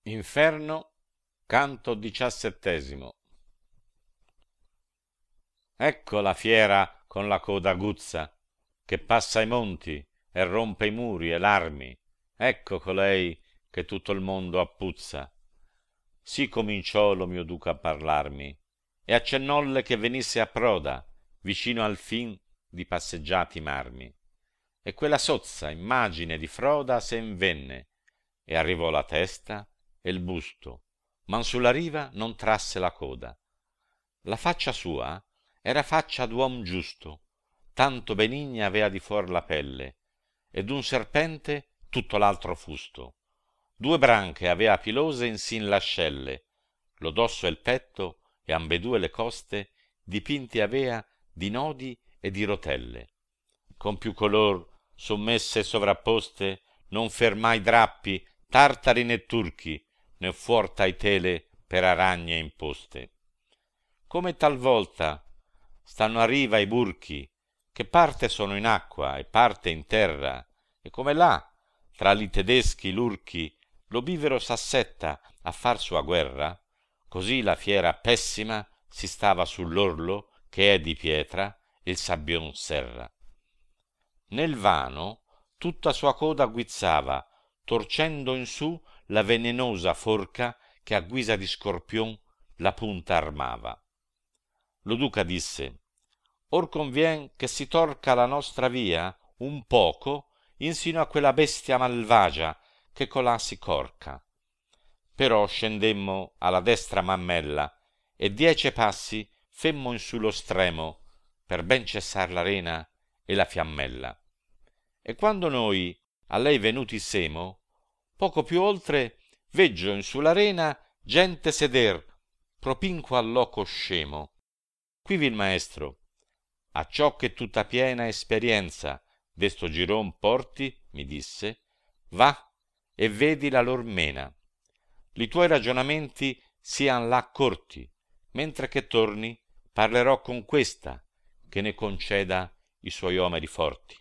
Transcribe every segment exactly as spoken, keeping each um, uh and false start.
Inferno, canto diciassettesimo. Ecco la fiera con la coda aguzza, che passa i monti e rompe i muri e l'armi. Ecco colei che tutto il mondo appuzza. Sì cominciò lo mio duca a parlarmi, e accennolle che venisse a proda, vicino al fin di passeggiati marmi. E quella sozza immagine di Froda sen venne, e arrivò la testa e il busto, ma sulla riva non trasse la coda. La faccia sua era faccia d'uom giusto, tanto benigna avea di fuor la pelle, e d'un serpente tutto l'altro fusto. Due branche avea pilose insin l'ascelle, lo dosso e il petto e ambedue le coste dipinti avea di nodi e di rotelle. Con più color sommesse e sovrapposte non fermai drappi, tartari né turchi, né fuor tai tele per aragne imposte. Come talvolta stanno a riva i burchi, che parte sono in acqua e parte in terra, e come là tra li tedeschi lurchi lo bivero s'assetta a far sua guerra, così la fiera pessima si stava sull'orlo che è di pietra il sabbion serra. Nel vano tutta sua coda guizzava, torcendo in su la venenosa forca che a guisa di scorpion la punta armava. Lo duca disse: or convien che si torca la nostra via un poco insino a quella bestia malvagia che colà si corca. Però scendemmo alla destra mammella e dieci passi femmo in su lo stremo per ben cessar la rena e la fiammella. E quando noi a lei venuti semo, poco più oltre veggio in su la rena gente seder propinquo al loco scemo. Quivi il maestro: a ciò che tutta piena esperienza desto giron porti, mi disse, va e vedi la lor mena. Li tuoi ragionamenti sian là corti, mentre che torni parlerò con questa, che ne conceda i suoi omeri forti.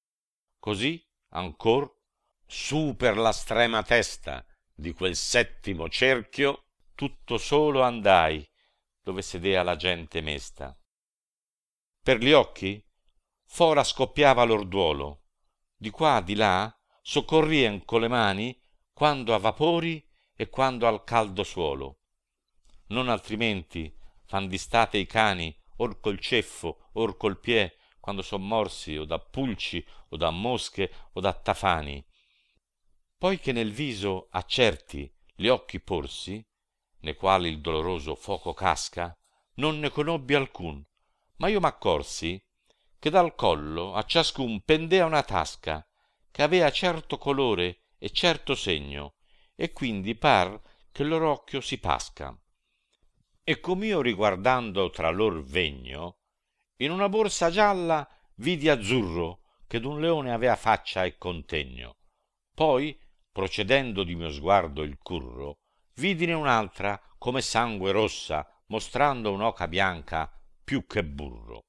Così ancor su per la strema testa di quel settimo cerchio tutto solo andai dove sedea la gente mesta. Per gli occhi fora scoppiava lor duolo, di qua di là soccorrien con le mani quando a vapori e quando al caldo suolo. Non altrimenti fan distate i cani or col ceffo or col piè, quando son morsi o da pulci o da mosche o da tafani. Poi che nel viso a certi gli occhi porsi, ne quali il doloroso foco casca, non ne conobbi alcun, ma io m'accorsi che dal collo a ciascun pendea una tasca che avea certo colore e certo segno, e quindi par che lor occhio si pasca. E com'io riguardando tra lor vegno, in una borsa gialla vidi azzurro che d'un leone avea faccia e contegno. Poi, procedendo di mio sguardo il curro, vidine un'altra come sangue rossa, mostrando un'oca bianca più che burro.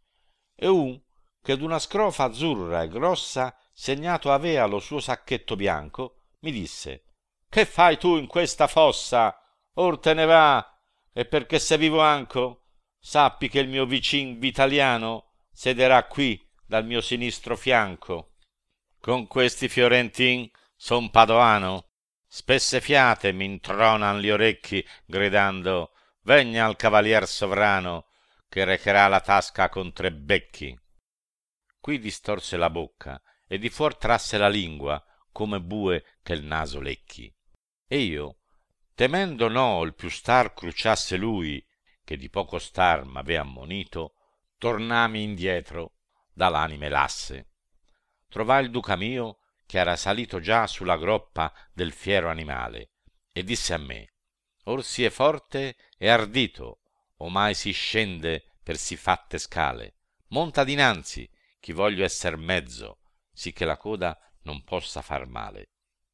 E un che d'una scrofa azzurra e grossa segnato avea lo suo sacchetto bianco, mi disse: che fai tu in questa fossa? Or te ne va, e perché se vivo anco, sappi che il mio vicin vitaliano sederà qui dal mio sinistro fianco. Con questi fiorentin son padoano, spesse fiate m'intronan gli orecchi, gridando: vegna al cavalier sovrano, che recherà la tasca con tre becchi. Qui distorse la bocca e di fuor trasse la lingua, come bue che il naso lecchi. E io, temendo no il più star cruciasse lui, che di poco star m'avea ammonito, tornami indietro da l'anime lasse. Trovai il duca mio che era salito già sulla groppa del fiero animale, e disse a me: or si è forte e ardito, o mai si scende per si fatte scale. Monta dinanzi, chi voglio esser mezzo, sì che la coda non possa far male.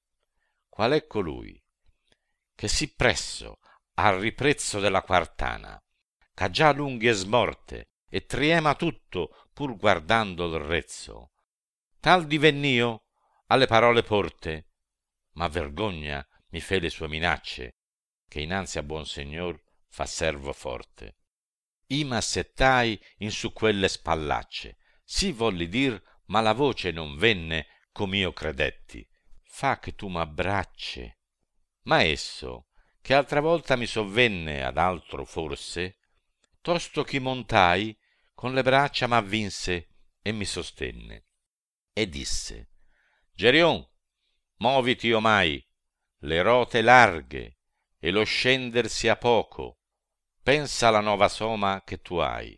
Qual è colui che sì presso al riprezzo della quartana, c'ha già l'unghie smorte e triema tutto pur guardando il rezzo? Tal divenn'io alle parole porte, ma vergogna mi fe le sue minacce, che innanzi a buon signor fa servo forte. I m'assettai in su quelle spallacce, sì volli dir, ma la voce non venne com'io credetti. Fa che tu m'abbracce. Ma esso, che altra volta mi sovvenne ad altro forse, tosto ch'i montai, con le braccia m'avvinse e mi sostenne, e disse: Gerion, moviti omai, le rote larghe e lo scender sia poco, pensa alla nova soma che tu hai.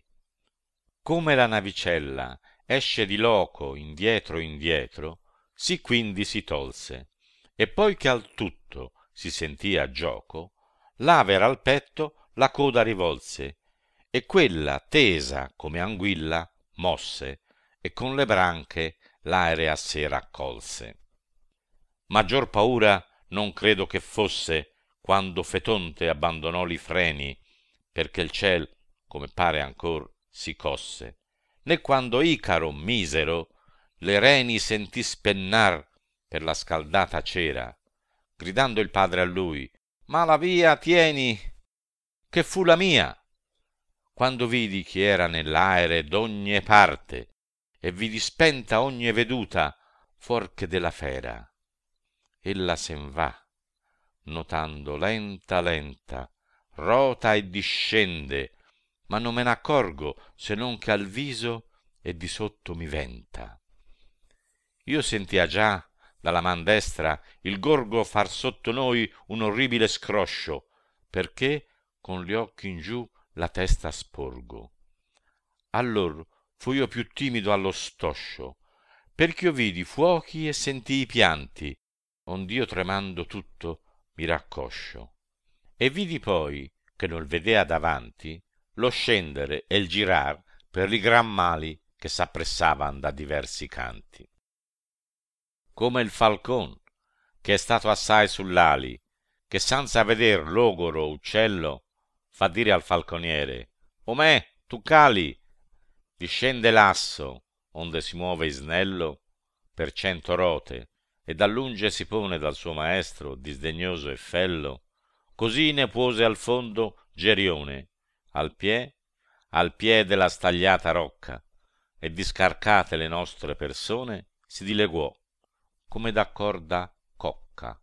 Come la navicella esce di loco indietro indietro, sì quindi si tolse, e poi che al tutto si sentì a gioco, l'aver al petto la coda rivolse, e quella tesa come anguilla mosse, e con le branche l'aere a sé raccolse. Maggior paura non credo che fosse quando Fetonte abbandonò li freni, perché il ciel, come pare ancor, si cosse, né quando Icaro, misero, le reni sentì spennar per la scaldata cera, gridando il padre a lui: ma la via tieni, che fu la mia, quando vidi chi era nell'aere d'ogni parte, e vidi spenta ogni veduta fuor che della fera. Ella sen va, notando lenta lenta, rota e discende, ma non me n'accorgo se non che al viso e di sotto mi venta. Io sentia già dalla man destra il gorgo far sotto noi un orribile scroscio, perché con gli occhi in giù la testa sporgo. Allor fui io più timido allo stoscio, perch'io vidi fuochi e sentii pianti, ond'io tremando tutto mi raccoscio. E vidi poi, che non vedea davanti, lo scendere e il girar per li gran mali che s'appressavan da diversi canti. Come il falcon, che è stato assai sull'ali, che senza veder logoro uccello, fa dire al falconiere: «Omè, tu cali!» Discende l'asso, onde si muove snello, per cento rote, e da lunge si pone dal suo maestro, disdegnoso e fello. Così ne puose al fondo Gerione, al piè, al piè della stagliata rocca, e discarcate le nostre persone si dileguò, come da corda cocca.